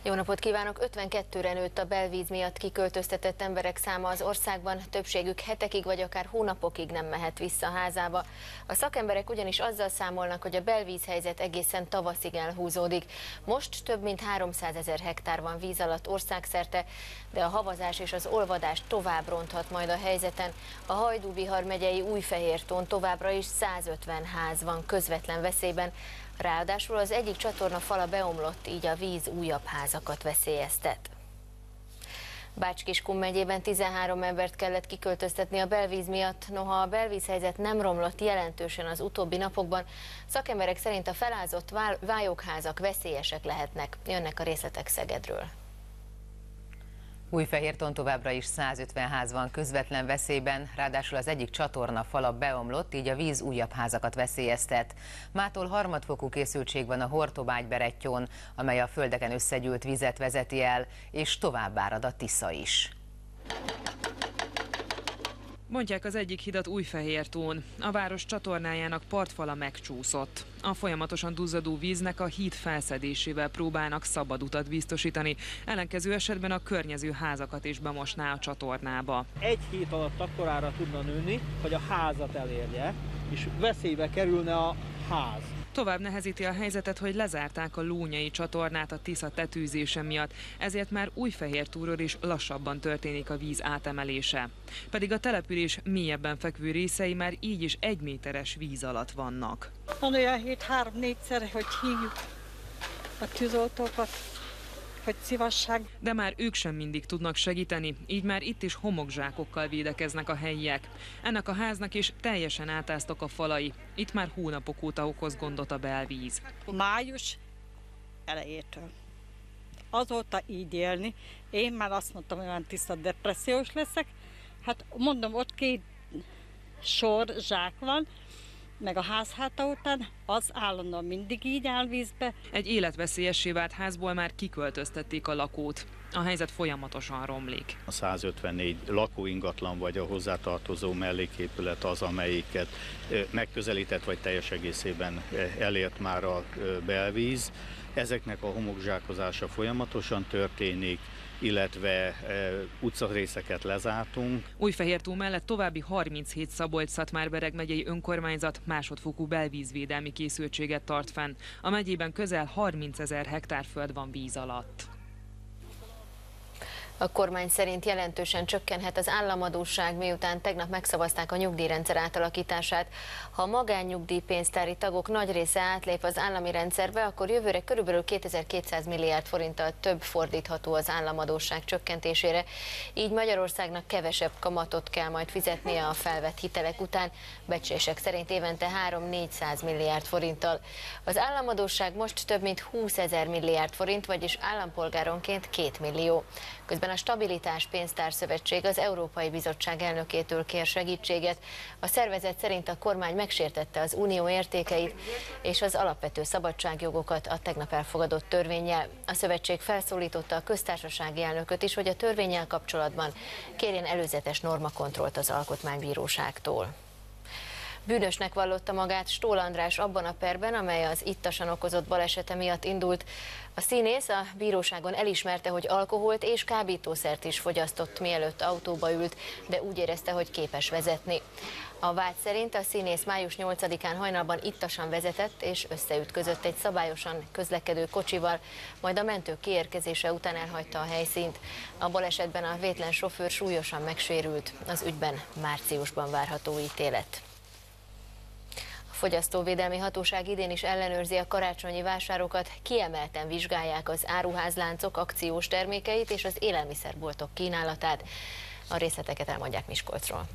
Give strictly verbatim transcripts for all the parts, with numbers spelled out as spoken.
Jó napot kívánok! ötvenkettőre nőtt a belvíz miatt kiköltöztetett emberek száma az országban, többségük hetekig vagy akár hónapokig nem mehet vissza házába. A szakemberek ugyanis azzal számolnak, hogy a belvízhelyzet egészen tavaszig elhúzódik. Most több mint háromszázezer hektár van víz alatt országszerte, de a havazás és az olvadás tovább ronthat majd a helyzeten. A Hajdú-Bihar megyei Újfehértón továbbra is százötven ház van közvetlen veszélyben. Ráadásul az egyik csatorna fala beomlott, így a víz újabb házakat veszélyeztet. Bács-Kiskun megyében tizenhárom embert kellett kiköltöztetni a belvíz miatt, noha a belvízhelyzet nem romlott jelentősen az utóbbi napokban. Szakemberek szerint a felázott vályokházak veszélyesek lehetnek. Jönnek a részletek Szegedről. Újfehérton továbbra is százötven ház van közvetlen veszélyben, ráadásul az egyik csatorna fala beomlott, így a víz újabb házakat veszélyeztet. Mától harmadfokú készültség van a Hortobágy-Berettyón, amely a földeken összegyűlt vizet vezeti el, és tovább árad a Tisza is. Mondják az egyik hidat Újfehértón. A város csatornájának partfala megcsúszott. A folyamatosan duzzadó víznek a híd felszedésével próbálnak szabad utat biztosítani, ellenkező esetben a környező házakat is bemosná a csatornába. Egy hét alatt akkorára tudna nőni, hogy a házat elérje, és veszélybe kerülne a ház. Tovább nehezíti a helyzetet, hogy lezárták a Lónyai csatornát a Tisza tetőzése miatt, ezért már Újfehértóról is lassabban történik a víz átemelése. Pedig a település mélyebben fekvő részei már így is egy méteres víz alatt vannak. Van olyan hét három-négyszer, hogy hívjuk a tűzoltókat, hogy szívasság. De már ők sem mindig tudnak segíteni, így már itt is homokzsákokkal védekeznek a helyiek. Ennek a háznak is teljesen átáztak a falai. Itt már hónapok óta okoz gondot a belvíz. Május elejétől. Azóta így élni. Én már azt mondtam, hogy olyan tiszta depressziós leszek. Hát mondom, ott két sor zsák van, meg a házháta után, az állandóan mindig így áll vízbe. Egy életveszélyessé vált házból már kiköltöztették a lakót. A helyzet folyamatosan romlik. A százötvennégy lakóingatlan vagy a hozzátartozó melléképület az, amelyiket megközelített vagy teljes egészében elért már a belvíz. Ezeknek a homokzsákozása folyamatosan történik, illetve e, utcarészeket lezártunk. Újfehértó mellett további harminchét Szabolcs-Szatmár-Bereg megyei önkormányzat másodfokú belvízvédelmi készültséget tart fenn. A megyében közel harmincezer hektár föld van víz alatt. A kormány szerint jelentősen csökkenhet az államadósság, miután tegnap megszavazták a nyugdíjrendszer átalakítását. Ha a magánnyugdíjpénztári tagok nagy része átlép az állami rendszerbe, akkor jövőre körülbelül kétezer-kétszáz milliárd forinttal több fordítható az államadósság csökkentésére. Így Magyarországnak kevesebb kamatot kell majd fizetnie a felvett hitelek után, becslések szerint évente háromszáz-négyszáz milliárd forinttal. Az államadósság most több mint húszezer milliárd forint, vagyis állampolgáronként két millió. Közben a Stabilitás Pénztárszövetség az Európai Bizottság elnökétől kér segítséget. A szervezet szerint a kormány megsértette az unió értékeit és az alapvető szabadságjogokat a tegnap elfogadott törvénnyel. A szövetség felszólította a köztársasági elnököt is, hogy a törvénnyel kapcsolatban kérjen előzetes normakontrollt az Alkotmánybíróságtól. Bűnösnek vallotta magát Stól András abban a perben, amely az ittasan okozott balesete miatt indult. A színész a bíróságon elismerte, hogy alkoholt és kábítószert is fogyasztott, mielőtt autóba ült, de úgy érezte, hogy képes vezetni. A vád szerint a színész május nyolcadikán hajnalban ittasan vezetett és összeütközött egy szabályosan közlekedő kocsival, majd a mentők kiérkezése után elhagyta a helyszínt. A balesetben a vétlen sofőr súlyosan megsérült, az ügyben márciusban várható ítélet. A Fogyasztóvédelmi Hatóság idén is ellenőrzi a karácsonyi vásárokat, kiemelten vizsgálják az áruházláncok akciós termékeit és az élelmiszerboltok kínálatát. A részleteket elmondják Miskolcról.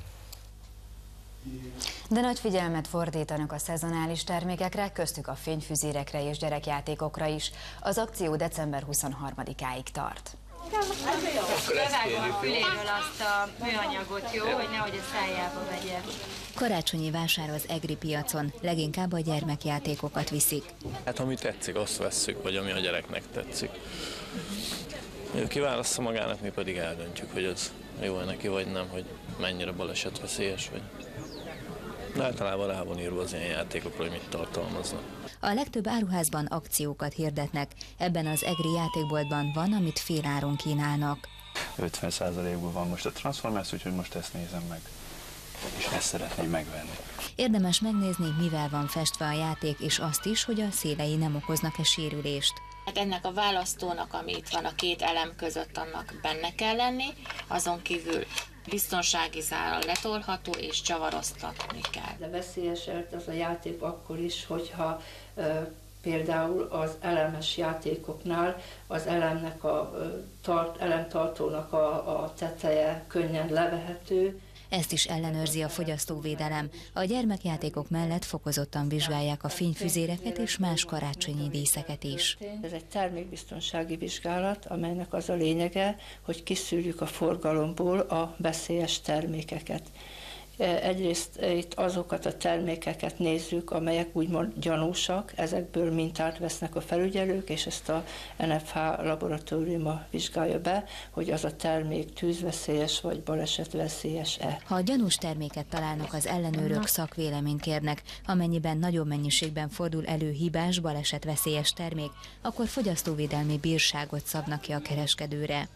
De nagy figyelmet fordítanak a szezonális termékekre, köztük a fényfüzérekre és gyerekjátékokra is. Az akció december huszonharmadikáig tart. Levágom a füléről azt a műanyagot, jó, hogy nehogy a szájába vegye. Karácsonyi vásár az egri piacon, leginkább a gyermekjátékokat viszik. Hát ami tetszik, azt vesszük, vagy ami a gyereknek tetszik. Ő kiválassza magának, mi pedig eldöntjük, hogy az jó-e neki, vagy nem, hogy mennyire balesetveszélyes, vagy Általában rá van írva az ilyen játékokra, hogy mit tartalmaznak. A legtöbb áruházban akciókat hirdetnek, ebben az egri játékboltban van, amit féláron kínálnak. ötven százalékban van most a Transformers, úgyhogy most ezt nézem meg, és ezt szeretném megvenni. Érdemes megnézni, mivel van festve a játék, és azt is, hogy a szélei nem okoznak-e sérülést. Hát ennek a választónak, ami itt van a két elem között, annak benne kell lenni, azon kívül biztonsági zárral letolható és csavaroztatni kell. De veszélyes ez a játék akkor is, hogyha e, például az elemes játékoknál az elemnek a tart, elemtartónak a, a teteje könnyen levehető. Ezt is ellenőrzi a fogyasztóvédelem. A gyermekjátékok mellett fokozottan vizsgálják a fényfüzéreket és más karácsonyi díszeket is. Ez egy termékbiztonsági vizsgálat, amelynek az a lényege, hogy kiszűrjük a forgalomból a veszélyes termékeket. Egyrészt itt azokat a termékeket nézzük, amelyek úgymond gyanúsak, ezekből mintát vesznek a felügyelők, és ezt a en ef há laboratóriuma vizsgálja be, hogy az a termék tűzveszélyes vagy balesetveszélyes-e. Ha gyanús terméket találnak, az ellenőrök szakvéleményt kérnek. Amennyiben nagyobb mennyiségben fordul elő hibás, balesetveszélyes termék, akkor fogyasztóvédelmi bírságot szabnak ki a kereskedőre.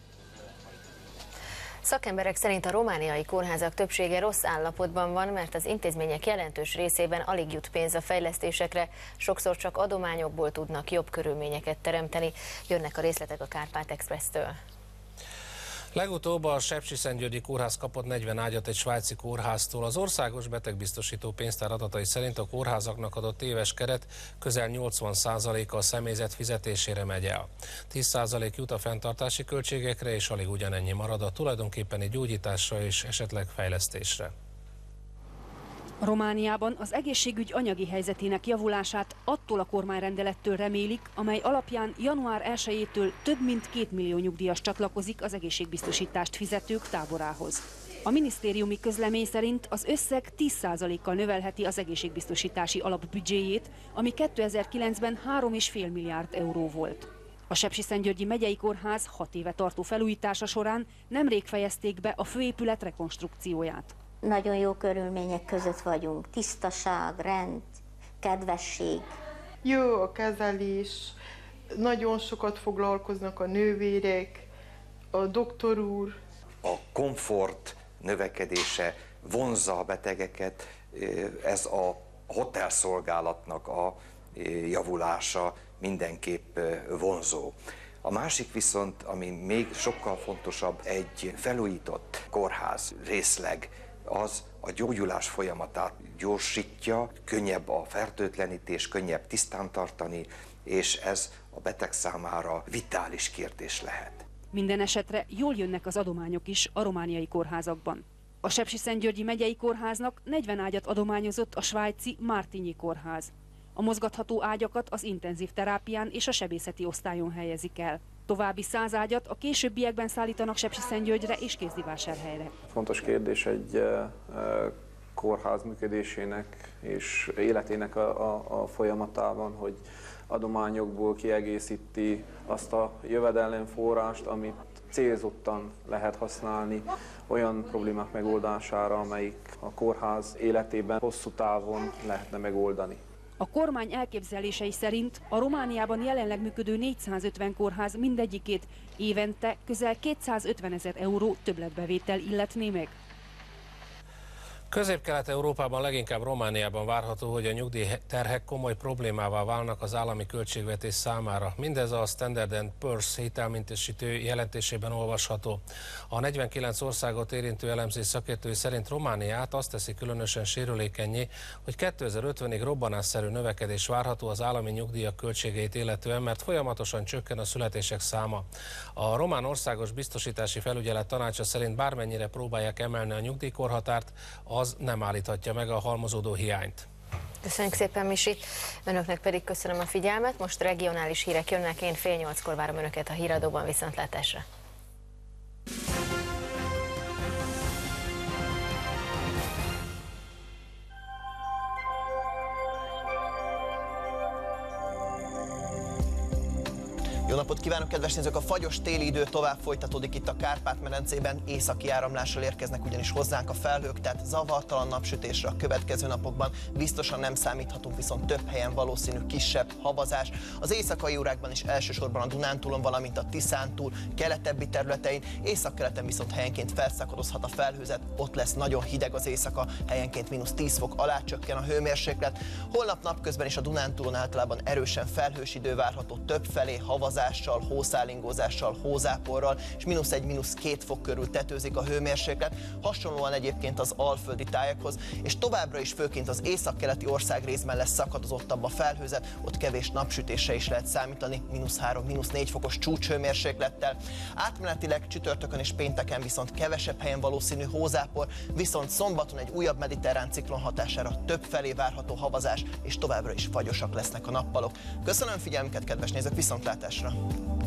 Szakemberek szerint a romániai kórházak többsége rossz állapotban van, mert az intézmények jelentős részében alig jut pénz a fejlesztésekre, sokszor csak adományokból tudnak jobb körülményeket teremteni. Jönnek a részletek a Kárpát Expresstől. Legutóbb a Sepsiszentgyörgyi kórház kapott negyven ágyat egy svájci kórháztól. Az országos betegbiztosító pénztár adatai szerint a kórházaknak adott éves keret közel nyolcvan százaléka a személyzet fizetésére megy el. tíz százalék jut a fenntartási költségekre, és alig ugyanennyi marad a tulajdonképpeni gyógyításra és esetleg fejlesztésre. Romániában az egészségügy anyagi helyzetének javulását attól a kormányrendelettől remélik, amely alapján január elsejétől több mint két millió nyugdíjas csatlakozik az egészségbiztosítást fizetők táborához. A minisztériumi közlemény szerint az összeg tíz százalékkal növelheti az egészségbiztosítási alapbüdzséjét, ami kétezer-kilencben három egész öt milliárd euró volt. A Sepsiszentgyörgyi megyei kórház hat éve tartó felújítása során nemrég fejezték be a főépület rekonstrukcióját. Nagyon jó körülmények között vagyunk, tisztaság, rend, kedvesség. Jó a kezelés, nagyon sokat foglalkoznak a nővérek, a doktor úr. A komfort növekedése vonzza a betegeket, ez a hotelszolgálatnak a javulása mindenképp vonzó. A másik viszont, ami még sokkal fontosabb, egy felújított kórház részleg, az a gyógyulás folyamatát gyorsítja, könnyebb a fertőtlenítés, könnyebb tisztán tartani, és ez a beteg számára vitális kérdés lehet. Minden esetre jól jönnek az adományok is a romániai kórházakban. A Sepsiszentgyörgyi megyei kórháznak negyven ágyat adományozott a svájci Martigny kórház. A mozgatható ágyakat az intenzív terápián és a sebészeti osztályon helyezik el. További száz ágyat a későbbiekben szállítanak Sepsiszentgyörgyre és Kézdivásárhelyre. Fontos kérdés egy kórház működésének és életének a, a, a folyamatában, hogy adományokból kiegészíti azt a jövedelemforrást, amit célzottan lehet használni olyan problémák megoldására, amelyik a kórház életében hosszú távon lehetne megoldani. A kormány elképzelései szerint a Romániában jelenleg működő négyszázötven kórház mindegyikét évente közel kétszázötven ezer euró többletbevétel illetné meg. Közép-Kelet-Európában, leginkább Romániában várható, hogy a nyugdíjterhek komoly problémává válnak az állami költségvetés számára. Mindez a Standard and Poor's hitelminősítő jelentésében olvasható. A negyvenkilenc országot érintő elemzés szakértői szerint Romániát azt teszi különösen sérülékennyé, hogy kétezer-ötvenig robbanásszerű növekedés várható az állami nyugdíjak költségeit illetően, mert folyamatosan csökken a születések száma. A román országos biztosítási felügyelet tanácsa szerint bármennyire próbálják emelni a nyugdíjkorhatárt, az nem állíthatja meg a halmozódó hiányt. Köszönjük szépen, Misi. Önöknek pedig köszönöm a figyelmet. Most regionális hírek jönnek, én fél nyolckor várom Önöket a híradóban, viszontlátásra. Jó Jó napot kívánok, kedves nézők! A fagyos téli idő tovább folytatódik itt a Kárpát-medencében. Északi áramlással érkeznek ugyanis hozzánk a felhők, tehát zavartalan napsütésre a következő napokban biztosan nem számíthatunk, viszont több helyen valószínű kisebb havazás. Az éjszakai órákban is elsősorban a Dunántúlon, valamint a Tiszántúl keletebbi területein, északkeleten viszont helyenként felszakadozhat a felhőzet, ott lesz nagyon hideg az éjszaka, helyenként mínusz tíz fok alá csökken a hőmérséklet. Holnap napközben is a Dunántúlon általában erősen felhős idő várható, több felé havazással, hószálingózással, hózáporral, és mínusz egy, mínusz két fok körül tetőzik a hőmérséklet, hasonlóan egyébként az alföldi tájakhoz, és továbbra is főként az északkeleti országrészben lesz szakadozottabb a felhőzet, ott kevés napsütésre is lehet számítani, mínusz három, mínusz négy fokos csúcshőmérséklettel. Átmenetileg csütörtökön és pénteken viszont kevesebb helyen valószínű hózápor, viszont szombaton egy újabb mediterrán ciklon hatására több felé várható havazás, és továbbra is fagyosak lesznek a nappalok. Köszönöm figyelmüket, kedves nézők, viszontlátásra!